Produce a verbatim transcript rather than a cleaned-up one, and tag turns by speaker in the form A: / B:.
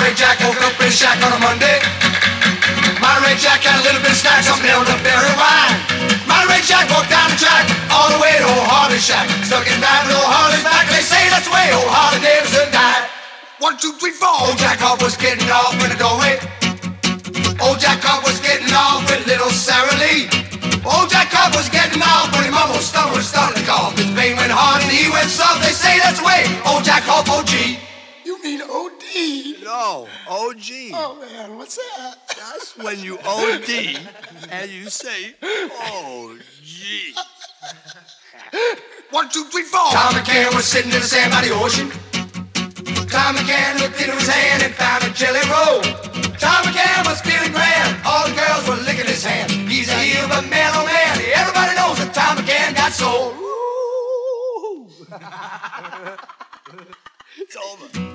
A: Monterey Jack woke up in his shack on a Monday. Monterey Jack had a little bit of snack, something else up there in wine. Monterey Jack walked down the track all the way to old Harley's shack. Stuck his knife in old Harley's back. They say that's the way old Harley Davidson died. One, two, three, four. Old Jack Hawk was getting off in the doorway. Old Jack Hawk was getting off with little Sarah Lee. Old Jack Hawk was getting off when he mumbled, stumbled, started to cough. His vein went hard and he went soft. They say that's the way old Jack Hawk O G.
B: You mean O D?
C: No, O G.
B: Oh man, what's that?
C: That's when you O D and you say O G.
A: One, two, three, four. Tom McCann was sitting in the sand by the ocean. Tom McCann looked into his hand and found a jelly roll. Tom McCann was feeling grand. All the girls were licking his hand. He's a heel, but man, oh man, everybody knows that Tom McCann got soul.
C: It's over.